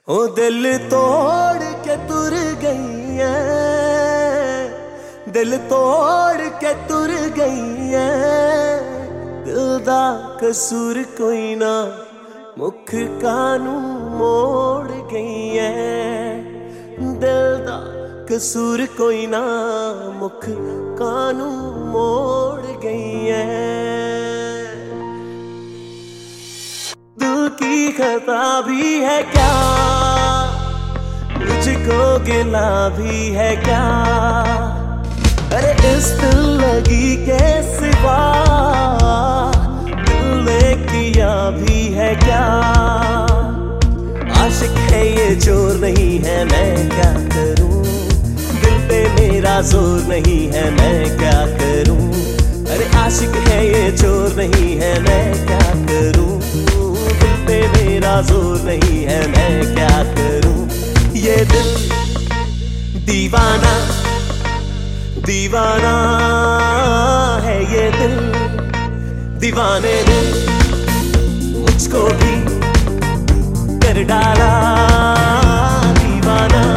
ओ दिल तोड़ के तुर गई है, दिल तोड़ के तुर गई है। दिल दा कसूर कोई ना, मुख कानू मोड़ गई है। दिल दा कसूर कोई ना, मुख कानू मोड़ गई है। दिल की खता भी है क्या, मुझको गिला भी है क्या। अरे इस दिल लगी के सिवा दिल ने किया भी है क्या। आशिक है ये चोर नहीं है, मैं क्या करूं। दिल पे मेरा जोर नहीं है, मैं क्या करूं। अरे आशिक है ये चोर नहीं है, मैं क्या करूं। दिल पे मेरा जोर नहीं है, मैं क्या करूं। ये दिल दीवाना दीवाना है, ये दिल दीवाने ने मुझको भी कर डाला दीवाना।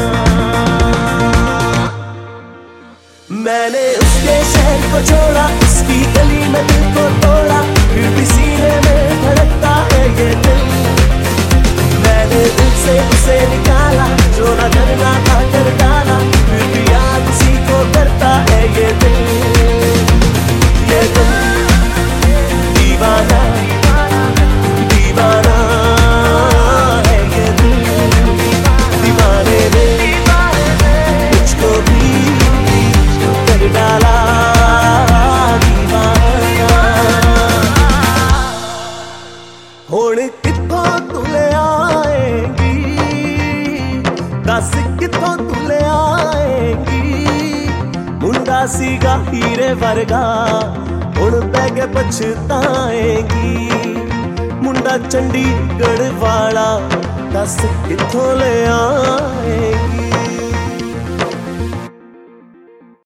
मैंने उसके शहर को छोड़ा, उसकी गली में दिल को तोड़ा, फिर भी सीने में धड़कता है ये दिल। मैंने दिल से उसे निकाला, जो ना करना था कर डाला, फिर भी याद उसी को करता है ये दिल। ये दिल दीवाना दीवाना है, ये दिल दीवाने ने मुझको भी कर डाला दीवाना। हुण कित्थों तू ले आएगी, दस कित्थों तू ले आएगी। मुंडा सीगा हीरे वर्गा, हुण पै के पछताएगी। मुंडा चंडीगढ़ वाला, दस कित्थों ले आएगी।